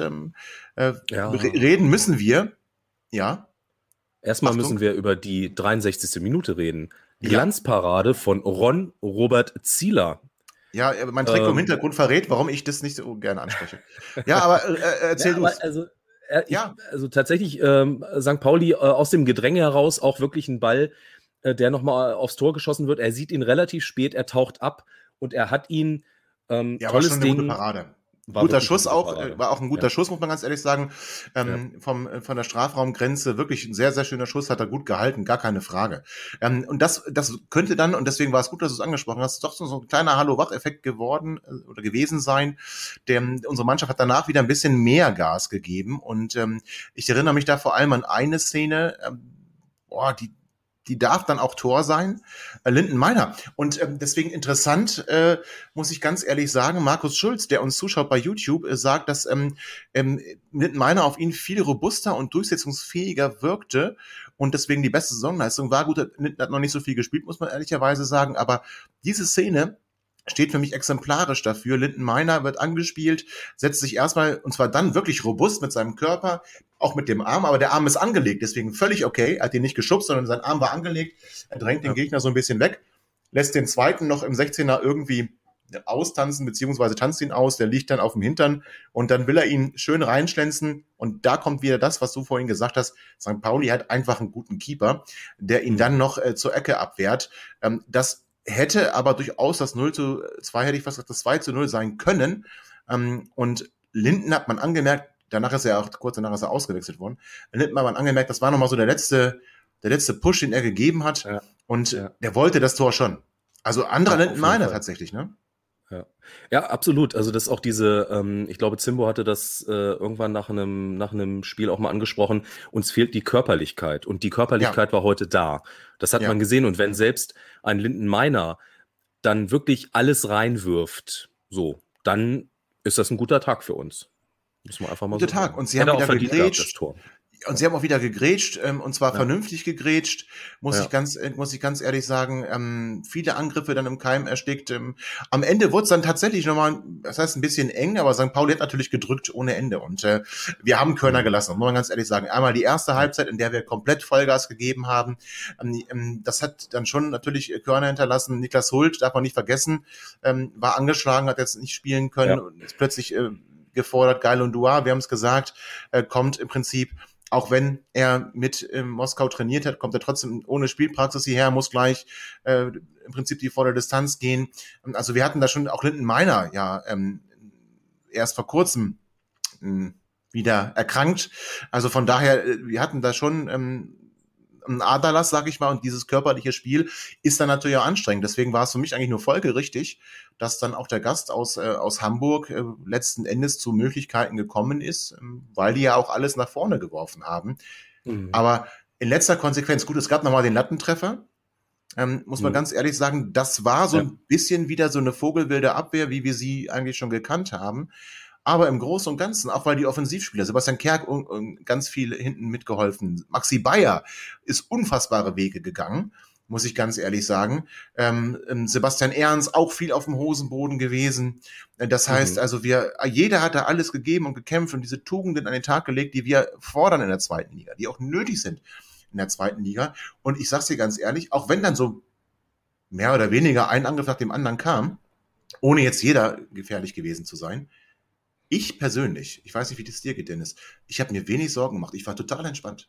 Reden müssen wir, ja. Erstmal müssen wir über die 63. Minute reden. Glanzparade von Ron Robert Zieler. Ja, mein Trikot im Hintergrund verrät, warum ich das nicht so gerne anspreche. Ja, aber erzähl du es. Also tatsächlich St. Pauli aus dem Gedränge heraus auch wirklich ein Ball, der nochmal aufs Tor geschossen wird. Er sieht ihn relativ spät, er taucht ab und er hat ihn tolles war schon eine gute Parade. Guter Schuss auch, war auch ein guter Schuss, muss man ganz ehrlich sagen. Von der Strafraumgrenze wirklich ein sehr, sehr schöner Schuss, hat er gut gehalten, gar keine Frage. Und das könnte dann, und deswegen war es gut, dass du es angesprochen hast, doch so ein kleiner Hallo-Wach-Effekt geworden oder gewesen sein. Unsere Mannschaft hat danach wieder ein bisschen mehr Gas gegeben und ich erinnere mich da vor allem an eine Szene, die darf dann auch Tor sein, Linden Meiner. Und deswegen interessant, muss ich ganz ehrlich sagen, Markus Schulz, der uns zuschaut bei YouTube, sagt, dass Linden Meiner auf ihn viel robuster und durchsetzungsfähiger wirkte und deswegen die beste Saisonleistung war. Gut, Linden hat noch nicht so viel gespielt, muss man ehrlicherweise sagen, aber diese Szene steht für mich exemplarisch dafür. Linden Meiner wird angespielt, setzt sich erstmal, und zwar dann wirklich robust mit seinem Körper, auch mit dem Arm, aber der Arm ist angelegt, deswegen völlig okay. Er hat ihn nicht geschubst, sondern sein Arm war angelegt. Er drängt den Gegner so ein bisschen weg, lässt den zweiten noch im 16er irgendwie austanzen, beziehungsweise tanzt ihn aus, der liegt dann auf dem Hintern und dann will er ihn schön reinschlänzen und da kommt wieder das, was du vorhin gesagt hast. St. Pauli hat einfach einen guten Keeper, der ihn dann noch zur Ecke abwehrt. Das hätte aber durchaus das 0:2, hätte ich fast gesagt, das 2:0 sein können. Und Linden hat man angemerkt, kurz danach ist er ausgewechselt worden. Linden hat man angemerkt, das war nochmal so der letzte Push, den er gegeben hat. Ja. Und der wollte das Tor schon. Also anderer Linden Meiner tatsächlich, ne? Ja, absolut. Also das ist auch diese, ich glaube, Zimbo hatte das irgendwann nach einem Spiel auch mal angesprochen, uns fehlt die Körperlichkeit und die Körperlichkeit war heute da. Das hat man gesehen und wenn selbst ein Linden Meiner dann wirklich alles reinwirft, so, dann ist das ein guter Tag für uns. Muss man einfach mal guter Tag. Und sie haben wieder gegrätscht. Das Tor. Und sie haben auch wieder gegrätscht, und zwar vernünftig gegrätscht, muss ich ganz ehrlich sagen, viele Angriffe dann im Keim erstickt. Am Ende wurde es dann tatsächlich nochmal, das heißt ein bisschen eng, aber St. Pauli hat natürlich gedrückt ohne Ende und wir haben Körner gelassen, muss man ganz ehrlich sagen. Einmal die erste Halbzeit, in der wir komplett Vollgas gegeben haben, das hat dann schon natürlich Körner hinterlassen. Niklas Hult, darf man nicht vergessen, war angeschlagen, hat jetzt nicht spielen können und ist plötzlich gefordert. Gailon Dua, wir haben es gesagt, kommt im Prinzip, auch wenn er mit Moskau trainiert hat, kommt er trotzdem ohne Spielpraxis hierher, muss gleich im Prinzip die volle Distanz gehen. Also wir hatten da schon auch Linden Meiner erst vor kurzem wieder erkrankt. Also von daher, wir hatten da schon ein Aderlass, sag ich mal, und dieses körperliche Spiel ist dann natürlich auch anstrengend. Deswegen war es für mich eigentlich nur folgerichtig, dass dann auch der Gast aus Hamburg letzten Endes zu Möglichkeiten gekommen ist, weil die ja auch alles nach vorne geworfen haben. Aber in letzter Konsequenz, gut, es gab nochmal den Lattentreffer, muss man ganz ehrlich sagen, das war so ein bisschen wieder so eine vogelwilde Abwehr, wie wir sie eigentlich schon gekannt haben. Aber im Großen und Ganzen, auch weil die Offensivspieler, Sebastian Kerk ganz viel hinten mitgeholfen, Maxi Bayer ist unfassbare Wege gegangen, muss ich ganz ehrlich sagen. Sebastian Ernst auch viel auf dem Hosenboden gewesen. Das heißt also, jeder hat da alles gegeben und gekämpft und diese Tugenden an den Tag gelegt, die wir fordern in der zweiten Liga, die auch nötig sind in der zweiten Liga. Und ich sag's dir ganz ehrlich, auch wenn dann so mehr oder weniger ein Angriff nach dem anderen kam, ohne jetzt jeder gefährlich gewesen zu sein, ich persönlich, ich weiß nicht, wie das dir geht, Dennis, ich habe mir wenig Sorgen gemacht. Ich war total entspannt.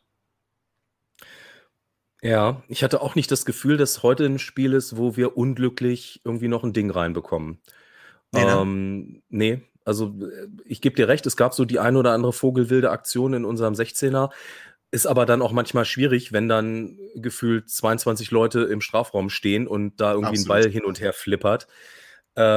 Ja, ich hatte auch nicht das Gefühl, dass heute ein Spiel ist, wo wir unglücklich irgendwie noch ein Ding reinbekommen. Nee, also ich gebe dir recht, es gab so die ein oder andere vogelwilde Aktion in unserem 16er. Ist aber dann auch manchmal schwierig, wenn dann gefühlt 22 Leute im Strafraum stehen und da irgendwie ein Ball hin und her flippert.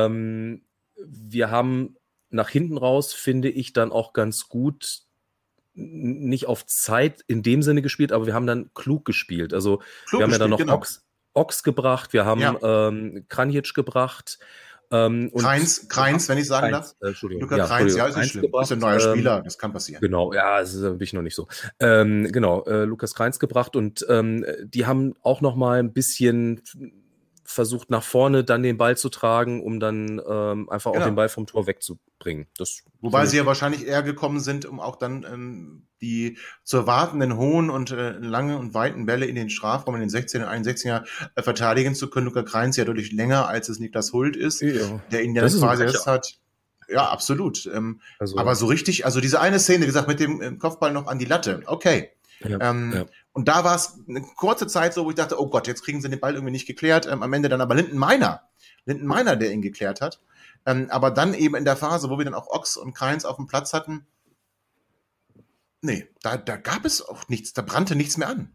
Wir haben nach hinten raus, finde ich, dann auch ganz gut nicht auf Zeit in dem Sinne gespielt, aber wir haben dann klug gespielt. Also Klug wir haben ja dann noch gespielt, genau. Ochs gebracht, wir haben Ja. Kranjic gebracht. Kreins, wenn ich sagen darf. Entschuldigung. Luca Kreins, ja, ist nicht Kreins schlimm. gebracht, Ist ein neuer Spieler, das kann passieren. Genau, ja, das ist ein bisschen noch nicht so. Lukas Kreins gebracht und die haben auch noch mal ein bisschen versucht, nach vorne dann den Ball zu tragen, um dann einfach auch den Ball vom Tor wegzubringen. Wobei sie ja wahrscheinlich eher gekommen sind, um auch dann die zu erwartenden hohen und langen und weiten Bälle in den Strafraum, in den 16er, 61er verteidigen zu können. Luca Kreins ja deutlich länger, als es Niklas Hult ist, der ihn dann quasi erst hat. Ja, absolut. Aber so richtig, also diese eine Szene, wie gesagt, mit dem Kopfball noch an die Latte, okay. Und da war es eine kurze Zeit so, wo ich dachte, oh Gott, jetzt kriegen sie den Ball irgendwie nicht geklärt. Am Ende dann aber Linden Meiner, der ihn geklärt hat. Aber dann eben in der Phase, wo wir dann auch Ochs und Kreins auf dem Platz hatten, nee, da gab es auch nichts, da brannte nichts mehr an.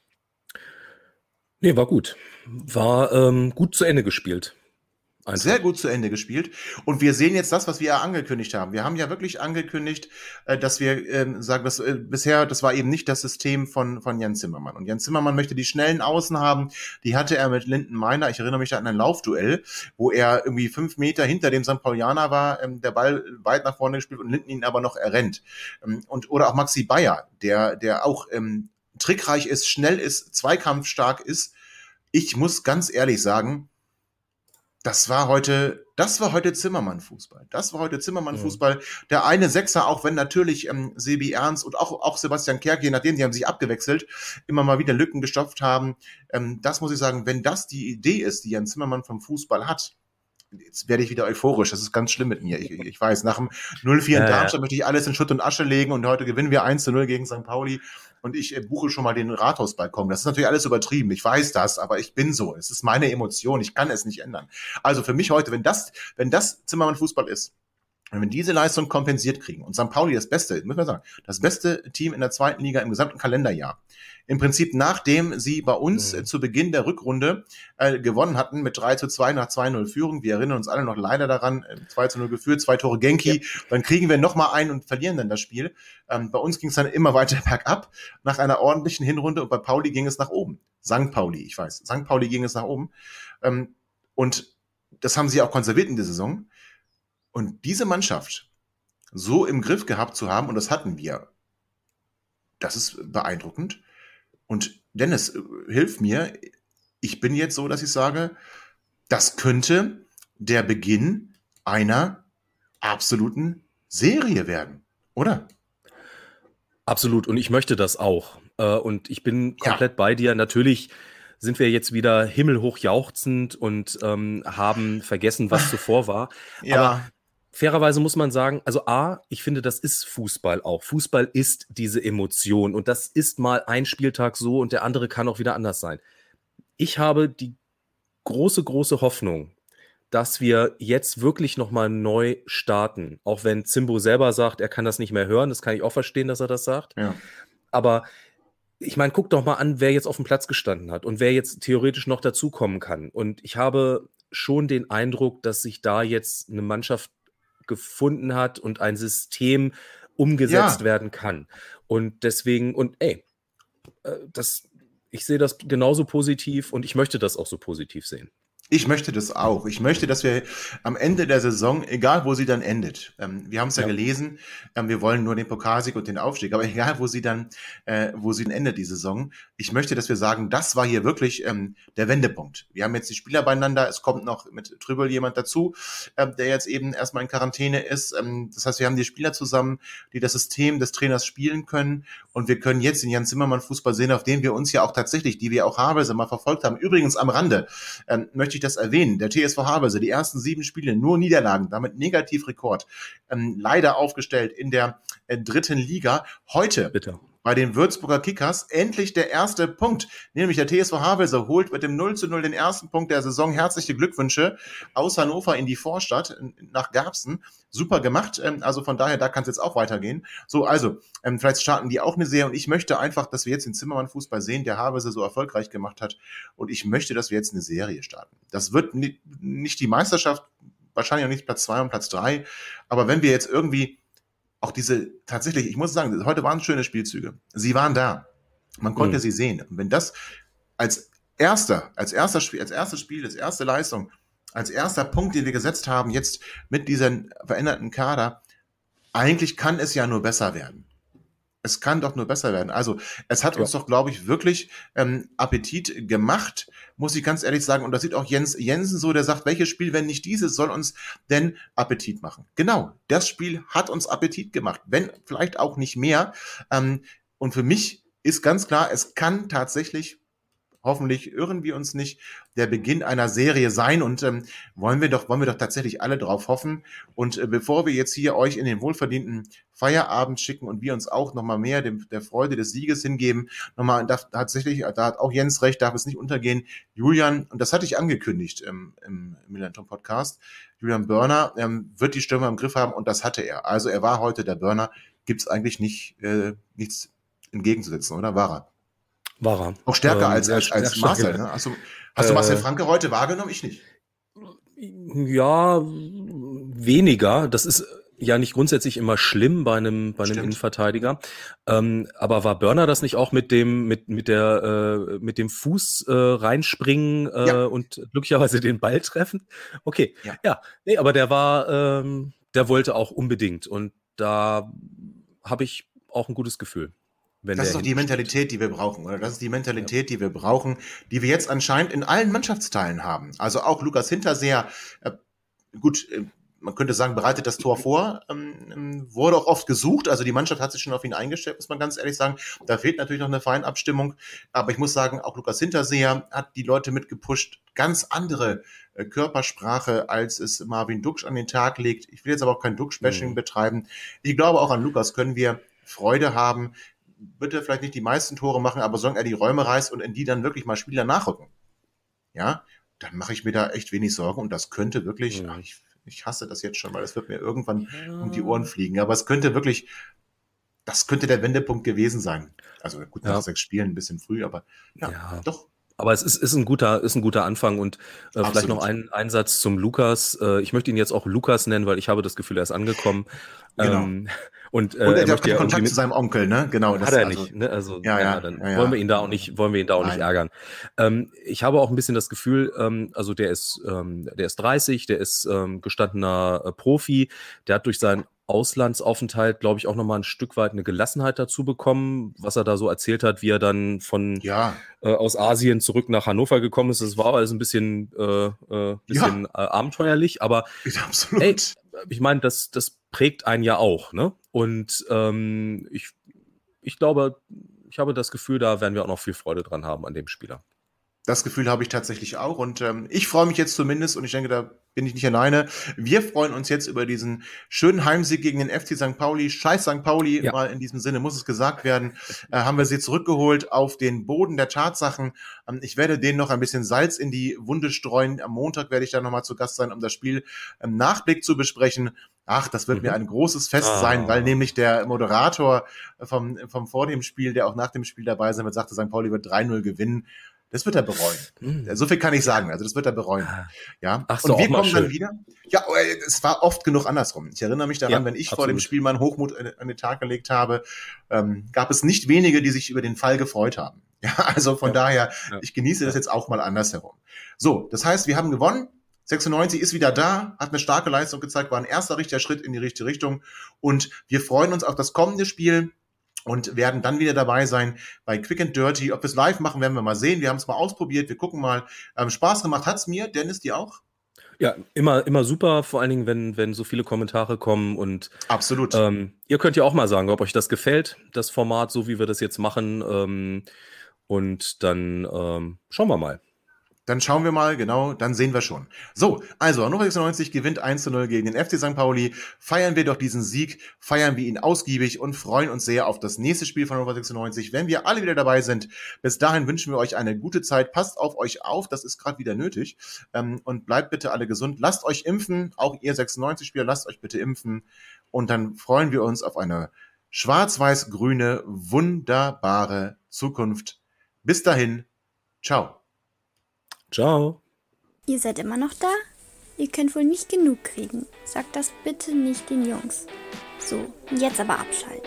Nee, war gut. War gut zu Ende gespielt. Einfach. Sehr gut zu Ende gespielt. Und wir sehen jetzt das, was wir ja angekündigt haben. Wir haben ja wirklich angekündigt, dass wir sagen, dass bisher, das war eben nicht das System von Jan Zimmermann. Und Jan Zimmermann möchte die schnellen Außen haben. Die hatte er mit Linden Meiner. Ich erinnere mich da an ein Laufduell, wo er irgendwie 5 Meter hinter dem St. Paulianer war, der Ball weit nach vorne gespielt und Linden ihn aber noch errennt. Oder auch Maxi Bayer, der auch trickreich ist, schnell ist, zweikampfstark ist. Ich muss ganz ehrlich sagen, das war heute Zimmermann-Fußball. Der eine Sechser, auch wenn natürlich Sebi Ernst und auch Sebastian Kerk, je nachdem, die haben sich abgewechselt, immer mal wieder Lücken gestopft haben. Das muss ich sagen, wenn das die Idee ist, die Jan Zimmermann vom Fußball hat, jetzt werde ich wieder euphorisch, das ist ganz schlimm mit mir. Ich weiß, nach dem 0-4 in Darmstadt möchte ich alles in Schutt und Asche legen und heute gewinnen wir 1-0 gegen St. Pauli und ich buche schon mal den Rathausbalkon. Das ist natürlich alles übertrieben, ich weiß das, aber ich bin so. Es ist meine Emotion, ich kann es nicht ändern. Also für mich heute, wenn das Zimmermann Fußball ist, wenn wir diese Leistung kompensiert kriegen und St. Pauli das beste Team in der 2. Liga im gesamten Kalenderjahr, im Prinzip nachdem sie bei uns zu Beginn der Rückrunde gewonnen hatten mit 3-2 nach 2-0 Führung. Wir erinnern uns alle noch leider daran, 2-0 geführt, 2 Tore Genki, dann kriegen wir nochmal ein und verlieren dann das Spiel. Bei uns ging es dann immer weiter bergab nach einer ordentlichen Hinrunde und bei Pauli ging es nach oben. St. Pauli ging es nach oben. Und das haben sie auch konserviert in der Saison. Und diese Mannschaft so im Griff gehabt zu haben, und das hatten wir, das ist beeindruckend. Und Dennis, hilf mir, ich bin jetzt so, dass ich sage, das könnte der Beginn einer absoluten Serie werden, oder? Absolut, und ich möchte das auch. Und ich bin komplett bei dir. Natürlich sind wir jetzt wieder himmelhoch jauchzend und haben vergessen, was zuvor war. Aber fairerweise muss man sagen, also ich finde, das ist Fußball auch. Fußball ist diese Emotion und das ist mal ein Spieltag so und der andere kann auch wieder anders sein. Ich habe die große, große Hoffnung, dass wir jetzt wirklich nochmal neu starten. Auch wenn Zimbo selber sagt, er kann das nicht mehr hören, das kann ich auch verstehen, dass er das sagt. Ja. Aber ich meine, guck doch mal an, wer jetzt auf dem Platz gestanden hat und wer jetzt theoretisch noch dazukommen kann. Und ich habe schon den Eindruck, dass sich da jetzt eine Mannschaft gefunden hat und ein System umgesetzt werden kann. Und deswegen, ich sehe das genauso positiv und ich möchte das auch so positiv sehen. Ich möchte das auch. Ich möchte, dass wir am Ende der Saison, egal wo sie dann endet, wir haben es ja gelesen, wir wollen nur den Pokalsieg und den Aufstieg, aber egal wo sie dann endet, die Saison, ich möchte, dass wir sagen, das war hier wirklich der Wendepunkt. Wir haben jetzt die Spieler beieinander, es kommt noch mit Trübel jemand dazu, der jetzt eben erstmal in Quarantäne ist. Das heißt, wir haben die Spieler zusammen, die das System des Trainers spielen können und wir können jetzt den Jan Zimmermann Fußball sehen, auf den wir uns ja auch tatsächlich, die wir auch Havelse mal verfolgt haben. Übrigens am Rande möchte ich das erwähnen. Der TSV Havelse, die ersten 7 Spiele, nur Niederlagen, damit Negativrekord, leider aufgestellt in der 3. Liga. Heute bei den Würzburger Kickers endlich der erste Punkt, nämlich der TSV Havelse holt mit dem 0:0 den ersten Punkt der Saison. Herzliche Glückwünsche aus Hannover in die Vorstadt nach Garbsen. Super gemacht, also von daher, da kann es jetzt auch weitergehen. So, also, vielleicht starten die auch eine Serie und ich möchte einfach, dass wir jetzt den Zimmermann-Fußball sehen, der Havelse so erfolgreich gemacht hat und ich möchte, dass wir jetzt eine Serie starten. Das wird nicht die Meisterschaft, wahrscheinlich auch nicht Platz 2 und Platz 3, aber wenn wir jetzt irgendwie auch diese, tatsächlich, ich muss sagen, heute waren schöne Spielzüge. Sie waren da. Man konnte sie sehen. Und wenn das als erster Spiel, als erste Leistung, als erster Punkt, den wir gesetzt haben, jetzt mit diesem veränderten Kader, eigentlich kann es ja nur besser werden. Es kann doch nur besser werden. Also es hat uns doch, glaube ich, wirklich Appetit gemacht, muss ich ganz ehrlich sagen. Und das sieht auch Jens Jensen so, der sagt, welches Spiel, wenn nicht dieses, soll uns denn Appetit machen? Genau, das Spiel hat uns Appetit gemacht, wenn vielleicht auch nicht mehr. Und für mich ist ganz klar, es kann tatsächlich, hoffentlich irren wir uns nicht, der Beginn einer Serie sein und wollen wir doch tatsächlich alle drauf hoffen. Und bevor wir jetzt hier euch in den wohlverdienten Feierabend schicken und wir uns auch nochmal mehr der Freude des Sieges hingeben, nochmal tatsächlich, da hat auch Jens recht, darf es nicht untergehen, Julian, und das hatte ich angekündigt im Millanton-Podcast, Julian Börner wird die Stürmer im Griff haben und das hatte er. Also er war heute der Börner, gibt es eigentlich nichts entgegenzusetzen, oder? War er? War er. Auch stärker als Marcel. Ne? Hast du Marcel Franke heute wahrgenommen? Ich nicht. Ja, weniger. Das ist ja nicht grundsätzlich immer schlimm bei einem Innenverteidiger. Aber war Börner das nicht auch mit dem dem Fuß reinspringen und glücklicherweise den Ball treffen? Okay. Ja. Nee, aber der wollte auch unbedingt und da habe ich auch ein gutes Gefühl. Das ist doch die Mentalität, die wir brauchen, oder? Das ist die Mentalität, die wir brauchen, die wir jetzt anscheinend in allen Mannschaftsteilen haben. Also auch Lukas Hinterseher, gut, man könnte sagen, bereitet das Tor vor, wurde auch oft gesucht, also die Mannschaft hat sich schon auf ihn eingestellt, muss man ganz ehrlich sagen. Da fehlt natürlich noch eine Feinabstimmung, aber ich muss sagen, auch Lukas Hinterseher hat die Leute mitgepusht, ganz andere Körpersprache, als es Marvin Duksch an den Tag legt. Ich will jetzt aber auch kein Duksch-Bashing betreiben. Ich glaube, auch an Lukas können wir Freude haben. Wird er vielleicht nicht die meisten Tore machen, aber solange er die Räume reißt und in die dann wirklich mal Spieler nachrücken, ja, dann mache ich mir da echt wenig Sorgen und das könnte wirklich, ich hasse das jetzt schon, weil es wird mir irgendwann um die Ohren fliegen, aber es könnte wirklich, das könnte der Wendepunkt gewesen sein. Also gut, nach 6 Spielen ein bisschen früh, aber doch. Aber es ist ein guter Anfang und vielleicht noch ein Satz zum Lukas. Ich möchte ihn jetzt auch Lukas nennen, weil ich habe das Gefühl, er ist angekommen. Genau. Und er hat keinen Kontakt zu seinem Onkel, ne? Genau. Hat er nicht, ne? Also, dann wollen wir ihn da auch nicht ärgern. Ich habe auch ein bisschen das Gefühl, also der ist 30, der ist gestandener Profi, der hat durch seinen Auslandsaufenthalt, glaube ich, auch nochmal ein Stück weit eine Gelassenheit dazu bekommen, was er da so erzählt hat, wie er dann aus Asien zurück nach Hannover gekommen ist. Das war alles ein bisschen abenteuerlich, aber absolut. Ey, ich meine, das prägt einen ja auch, ne? Und ich glaube, ich habe das Gefühl, da werden wir auch noch viel Freude dran haben an dem Spieler. Das Gefühl habe ich tatsächlich auch und ich freue mich jetzt zumindest und ich denke, da bin ich nicht alleine. Wir freuen uns jetzt über diesen schönen Heimsieg gegen den FC St. Pauli. Scheiß St. Pauli, mal in diesem Sinne muss es gesagt werden. Haben wir sie zurückgeholt auf den Boden der Tatsachen. Ich werde denen noch ein bisschen Salz in die Wunde streuen. Am Montag werde ich da nochmal zu Gast sein, um das Spiel im Nachblick zu besprechen. Ach, das wird mir ein großes Fest sein, weil nämlich der Moderator vom vor dem Spiel, der auch nach dem Spiel dabei sein wird, sagte, St. Pauli wird 3-0 gewinnen. Das wird er bereuen. So viel kann ich sagen. Also das wird er bereuen. Ja. Ach so, und wir kommen dann wieder. Ja, es war oft genug andersrum. Ich erinnere mich daran, wenn ich vor dem Spiel meinen Hochmut an den Tag gelegt habe, gab es nicht wenige, die sich über den Fall gefreut haben. Ja, also von daher, ich genieße das jetzt auch mal andersherum. So, das heißt, wir haben gewonnen. 96 ist wieder da, hat eine starke Leistung gezeigt, war ein erster richtiger Schritt in die richtige Richtung. Und wir freuen uns auf das kommende Spiel. Und werden dann wieder dabei sein bei Quick and Dirty. Ob wir es live machen, werden wir mal sehen. Wir haben es mal ausprobiert. Wir gucken mal. Spaß gemacht hat's mir. Dennis, dir auch? Ja, immer super. Vor allen Dingen, wenn so viele Kommentare kommen. Und absolut. Ihr könnt ja auch mal sagen, ob euch das gefällt, das Format, so wie wir das jetzt machen. Und dann schauen wir mal. Dann schauen wir mal, genau, dann sehen wir schon. So, also Hannover 96 gewinnt 1-0 gegen den FC St. Pauli. Feiern wir doch diesen Sieg, feiern wir ihn ausgiebig und freuen uns sehr auf das nächste Spiel von Hannover 96, wenn wir alle wieder dabei sind. Bis dahin wünschen wir euch eine gute Zeit. Passt auf euch auf, das ist gerade wieder nötig. Und bleibt bitte alle gesund. Lasst euch impfen, auch ihr 96-Spieler, lasst euch bitte impfen. Und dann freuen wir uns auf eine schwarz-weiß-grüne, wunderbare Zukunft. Bis dahin, ciao. Ciao. Ihr seid immer noch da? Ihr könnt wohl nicht genug kriegen. Sagt das bitte nicht den Jungs. So, jetzt aber abschalten.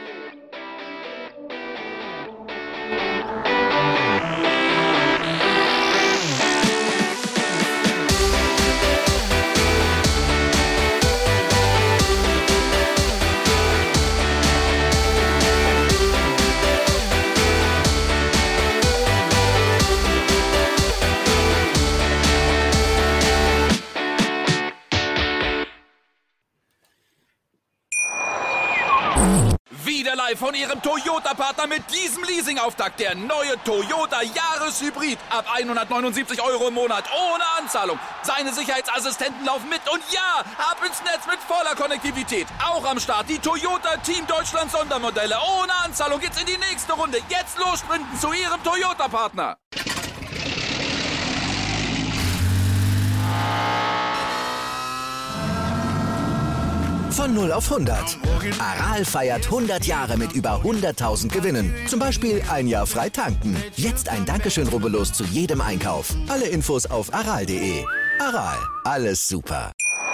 Wieder live von Ihrem Toyota-Partner mit diesem Leasing-Auftakt. Der neue Toyota Jahreshybrid. Ab 179 € im Monat. Ohne Anzahlung. Seine Sicherheitsassistenten laufen mit. Und ja, ab ins Netz mit voller Konnektivität. Auch am Start die Toyota Team Deutschland Sondermodelle. Ohne Anzahlung geht's in die nächste Runde. Jetzt los sprinten zu Ihrem Toyota-Partner. Von 0 auf 100. Aral feiert 100 Jahre mit über 100.000 Gewinnen. Zum Beispiel ein Jahr frei tanken. Jetzt ein Dankeschön, rubbellos zu jedem Einkauf. Alle Infos auf aral.de. Aral, alles super.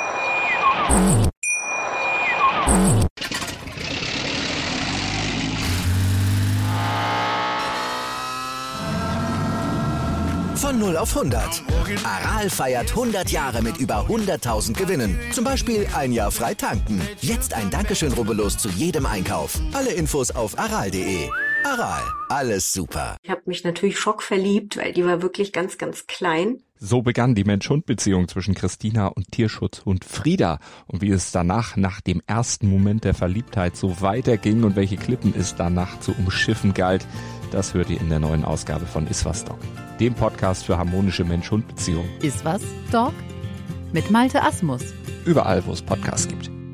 Von 0 auf 100. Aral feiert 100 Jahre mit über 100.000 Gewinnen. Zum Beispiel ein Jahr frei tanken. Jetzt ein Dankeschön, rubbellos zu jedem Einkauf. Alle Infos auf aral.de. Aral, alles super. Ich habe mich natürlich schockverliebt, weil die war wirklich ganz, ganz klein. So begann die Mensch-Hund-Beziehung zwischen Christina und Tierschutzhund Frieda. Und wie es danach, nach dem ersten Moment der Verliebtheit, so weiterging und welche Klippen es danach zu umschiffen galt, das hört ihr in der neuen Ausgabe von Iswas Dog, dem Podcast für harmonische Mensch-Hund-Beziehungen. Iswas Dog? Mit Malte Asmus. Überall, wo es Podcasts gibt.